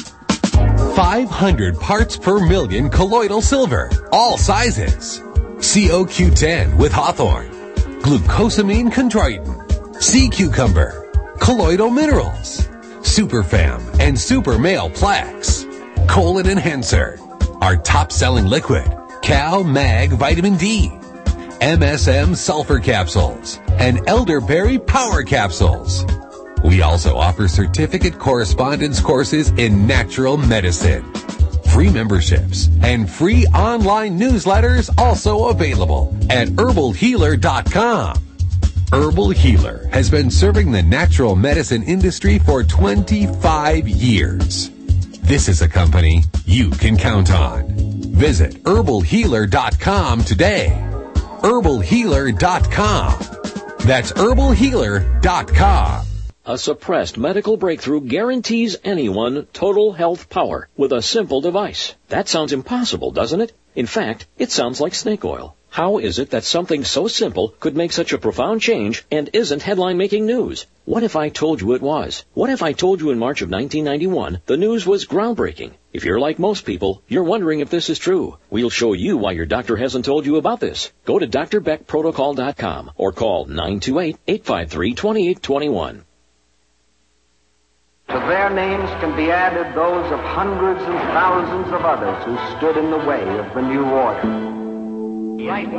500 parts per million colloidal silver, all sizes. COQ10 with hawthorn, glucosamine chondroitin, sea cucumber, colloidal minerals, Superfam and Super Male Plaques, colon enhancer, our top-selling liquid, Cal Mag Vitamin D, MSM sulfur capsules, and elderberry power capsules. We also offer certificate correspondence courses in natural medicine. Free memberships and free online newsletters also available at herbalhealer.com. Herbal Healer has been serving the natural medicine industry for 25 years. This is a company you can count on. Visit herbalhealer.com today. herbalhealer.com. That's herbalhealer.com. A suppressed medical breakthrough guarantees anyone total health power with a simple device. That sounds impossible, doesn't it? In fact, it sounds like snake oil. How is it that something so simple could make such a profound change and isn't headline-making news? What if I told you it was? What if I told you in March of 1991 the news was groundbreaking? If you're like most people, you're wondering if this is true. We'll show you why your doctor hasn't told you about this. Go to drbeckprotocol.com or call 928-853-2821. To their names can be added those of hundreds and thousands of others who stood in the way of the new order. Right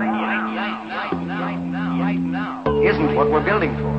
now isn't what we're building for.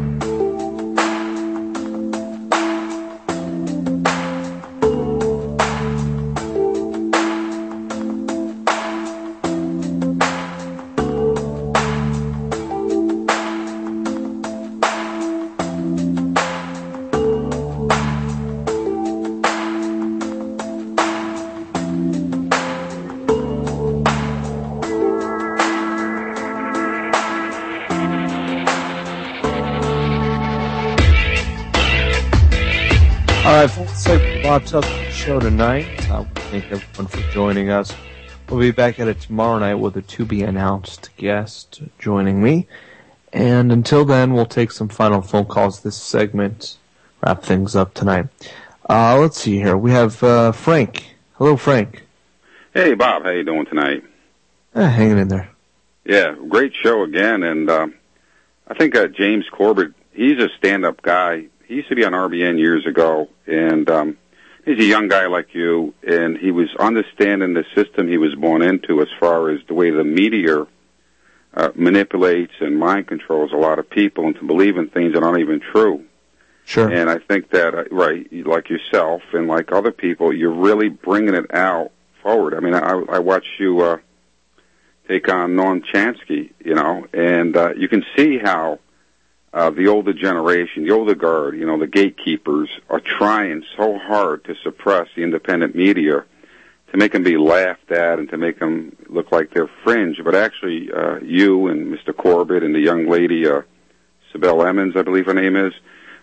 That's like Bob Tusk's show tonight. Thank everyone for joining us. We'll be back at it tomorrow night with a to-be-announced guest joining me. And until then, we'll take some final phone calls this segment, wrap things up tonight. Let's see here. We have Frank. Hello, Frank. Hey, Bob. How you doing tonight? Hanging in there. Yeah, great show again. And I think James Corbett, he's a stand-up guy. He used to be on RBN years ago, and he's a young guy like you, and he was understanding the system he was born into as far as the way the media manipulates and mind controls a lot of people into believing things that aren't even true. Sure. And I think that, right, like yourself and like other people, you're really bringing it out forward. I mean, I watched you take on Norm Chansky, you know, and you can see how the older generation, the older guard, you know, the gatekeepers are trying so hard to suppress the independent media to make them be laughed at and to make them look like they're fringe. But actually, you and Mr. Corbett and the young lady, Sibel Emmons, I believe her name is,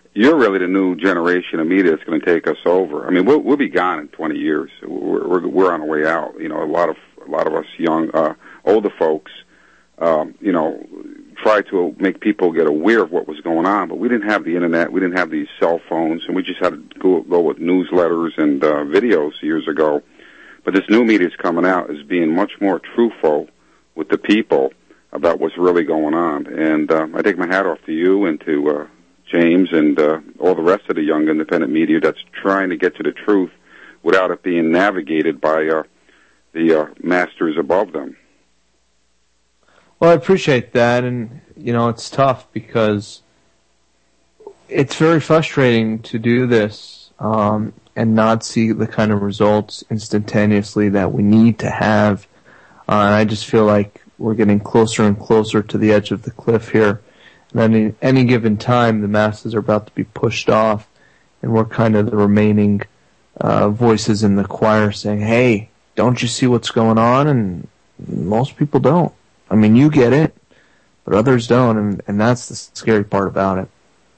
you're really the new generation of media that's going to take us over. I mean, we'll be gone in 20 years. We're on our way out. You know, a lot of us young, older folks, you know, try to make people get aware of what was going on, but we didn't have the internet, we didn't have these cell phones, and we just had to go with newsletters and videos years ago. But this new media is coming out as being much more truthful with the people about what's really going on. And I take my hat off to you and to James and all the rest of the young independent media that's trying to get to the truth without it being navigated by the masters above them. Well, I appreciate that, and, you know, it's tough because it's very frustrating to do this and not see the kind of results instantaneously that we need to have. And I just feel like we're getting closer and closer to the edge of the cliff here. And at any given time, the masses are about to be pushed off, and we're kind of the remaining voices in the choir saying, hey, don't you see what's going on? And most people don't. I mean, you get it, but others don't, and that's the scary part about it.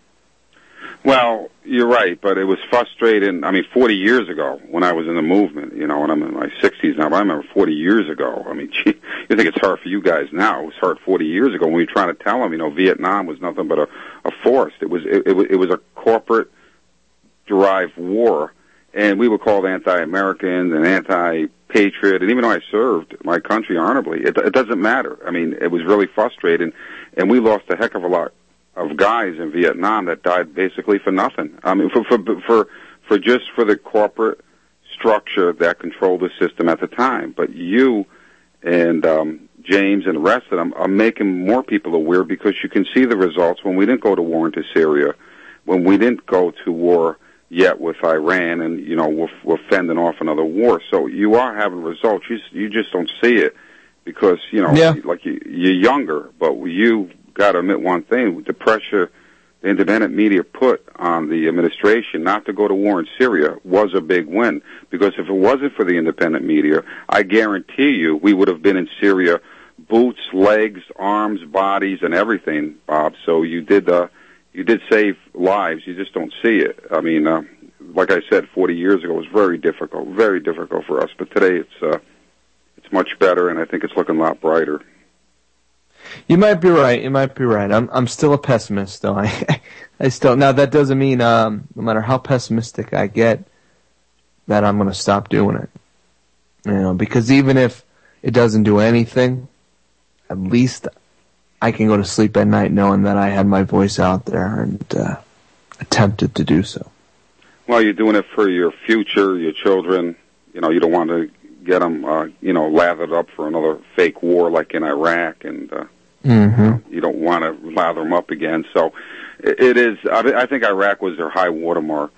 Well, you're right, but it was frustrating. I mean, 40 years ago when I was in the movement, you know, and I'm in my 60s now, but I remember 40 years ago. I mean, gee, you think it's hard for you guys now. It was hard 40 years ago when we were trying to tell them, you know, Vietnam was nothing but a force. It was a corporate-derived war, and we were called anti-American and anti-patriot, and even though I served my country honorably, it doesn't matter. I mean, it was really frustrating, and we lost a heck of a lot of guys in Vietnam that died basically for nothing. I mean, for the corporate structure that controlled the system at the time. But you and James and the rest of them are making more people aware because you can see the results when we didn't go to war into Syria, when we didn't go to war yet with Iran, and, you know, we're fending off another war. So you are having results. You just don't see it because, you know, like you're younger, but you got to admit one thing, the pressure the independent media put on the administration not to go to war in Syria was a big win, because if it wasn't for the independent media, I guarantee you we would have been in Syria, boots, legs, arms, bodies, and everything, Bob. So you did save lives. You just don't see it. I mean, like I said, 40 years ago it was very difficult for us, but today it's much better, and I think it's looking a lot brighter. You might be right. I'm still a pessimist, though. I still, now that doesn't mean, no matter how pessimistic I get, that I'm going to stop doing it. You know, because even if it doesn't do anything, at least I can go to sleep at night knowing that I had my voice out there and attempted to do so. Well, you're doing it for your future, your children. You know, you don't want to get them, you know, lathered up for another fake war like in Iraq, and you don't want to lather them up again. So it is. I think Iraq was their high watermark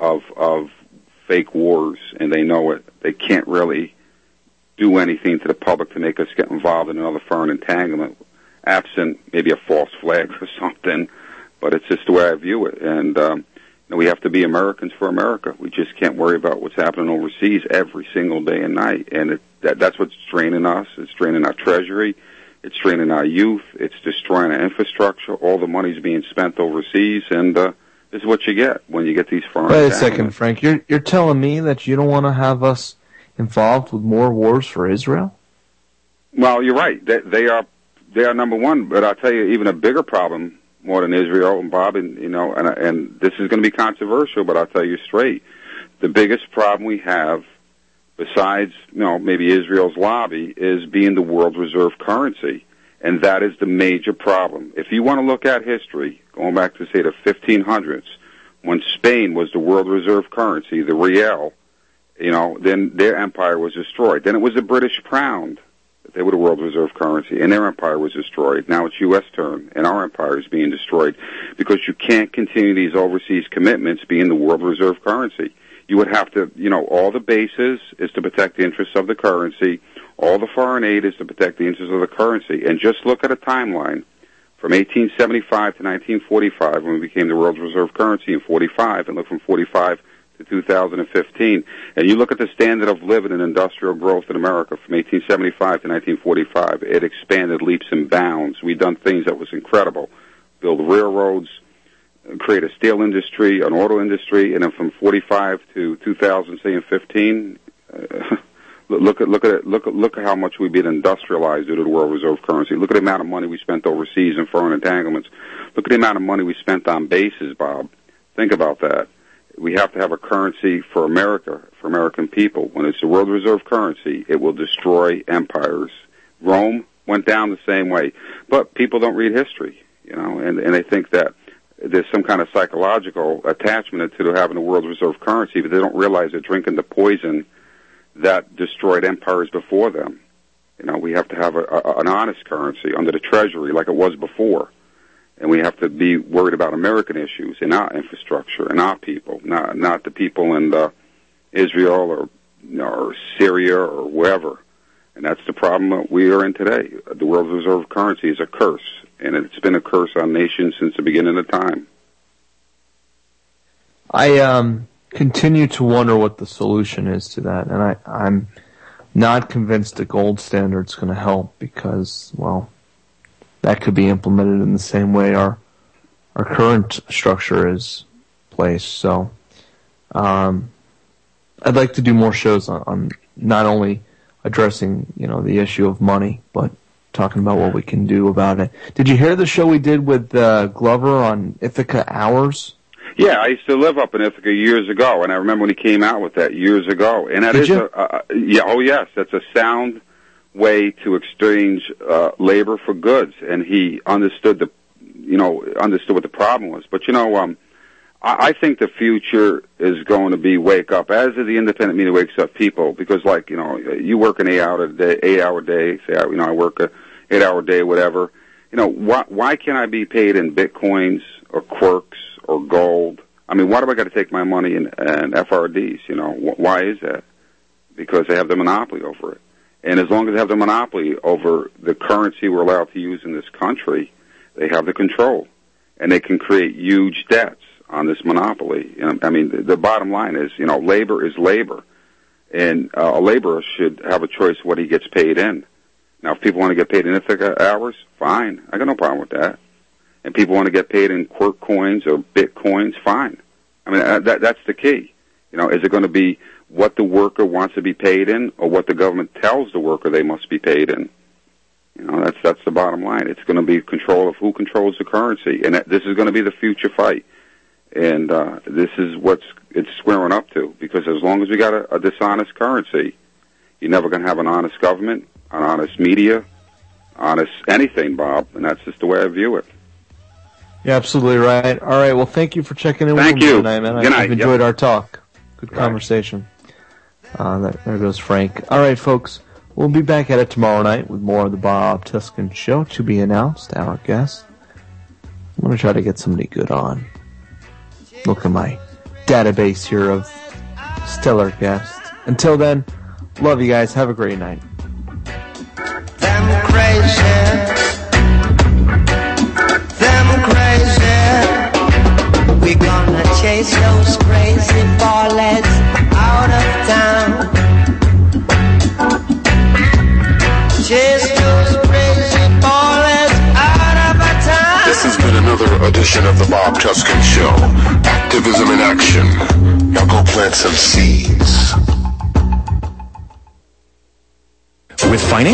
of fake wars, and they know it. They can't really do anything to the public to make us get involved in another foreign entanglement, absent maybe a false flag or something. But it's just the way I view it, and we have to be Americans for America. We just can't worry about what's happening overseas every single day and night. And that's what's draining us. It's draining our treasury. It's draining our youth. It's destroying our infrastructure. All the money's being spent overseas. And this is what you get when you get these foreign Wait a second, Frank. You're telling me that you don't want to have us involved with more wars for Israel? Well, you're right. They are number one. But I'll tell you, even a bigger problem more than Israel, and Bob, and you know, and this is going to be controversial, but I'll tell you straight, the biggest problem we have, besides, you know, maybe Israel's lobby, is being the world reserve currency, and that is the major problem. If you want to look at history, going back to say the 1500s, when Spain was the world reserve currency, the real, you know, then their empire was destroyed. Then it was the British pound. They were the world reserve currency, and their empire was destroyed. Now it's U.S. turn, and our empire is being destroyed because you can't continue these overseas commitments being the world reserve currency. You would have to, you know, all the bases is to protect the interests of the currency. All the foreign aid is to protect the interests of the currency. And just look at a timeline from 1875 to 1945 when we became the world reserve currency in 45, and look from 45 to 2015, and you look at the standard of living and industrial growth in America from 1875 to 1945, it expanded leaps and bounds. We've done things that was incredible. Build railroads, create a steel industry, an auto industry, and then from 45 to 2000, say in 15, look at how much we've been industrialized due to the world reserve currency. Look at the amount of money we spent overseas in foreign entanglements. Look at the amount of money we spent on bases, Bob. Think about that. We have to have a currency for America, for American people. When it's the world reserve currency, it will destroy empires. Rome went down the same way. But people don't read history, and they think that there's some kind of psychological attachment to having a world reserve currency, but they don't realize they're drinking the poison that destroyed empires before them. We have to have an honest currency under the Treasury like it was before. And we have to be worried about American issues and our infrastructure and our people, not the people in Israel or Syria or wherever. And that's the problem that we are in today. The world reserve currency is a curse, and it's been a curse on nations since the beginning of time. I continue to wonder what the solution is to that, and I'm not convinced the gold standard's going to help because, well, that could be implemented in the same way our current structure is placed. So I'd like to do more shows on not only addressing the issue of money, but talking about what we can do about it. Did you hear the show we did with Glover on Ithaca Hours? Yeah, I used to live up in Ithaca years ago, and I remember when he came out with that years ago. And that that's a sound way to exchange labor for goods, and he understood what the problem was. But I think the future is going to be wake up, as the independent media wakes up people, because you work an 8 hour day. Say I work a 8 hour day, whatever. Why can't I be paid in bitcoins or quirks or gold? I mean, why do I got to take my money in FRDs? Why is that? Because they have the monopoly over it. And as long as they have the monopoly over the currency we're allowed to use in this country, they have the control. And they can create huge debts on this monopoly. I mean, the bottom line is, labor is labor. And a laborer should have a choice what he gets paid in. Now, if people want to get paid in Ithaca hours, fine. I got no problem with that. And people want to get paid in quirk coins or bitcoins, fine. I mean, that's the key. Is it going to be what the worker wants to be paid in, or what the government tells the worker they must be paid in? That's the bottom line. It's going to be control of who controls the currency, and this is going to be the future fight. And this is it's squaring up to, because as long as we got a dishonest currency, you're never going to have an honest government, an honest media, honest anything, Bob. And that's just the way I view it. You're absolutely right. All right. Well, thank you for checking in with me tonight, man. I've enjoyed our talk. Good conversation. There goes Frank. All right, folks. We'll be back at it tomorrow night with more of the Bob Tuskin Show to be announced. Our guest. I'm going to try to get somebody good on. Look at my database here of stellar guests. Until then, love you guys. Have a great night. Them crazy. We're gonna chase those crazy ballets out of town. Chase those crazy ballets out of town. This has been another edition of the Bob Tuskin Show. Activism in action. Now go plant some seeds. With financial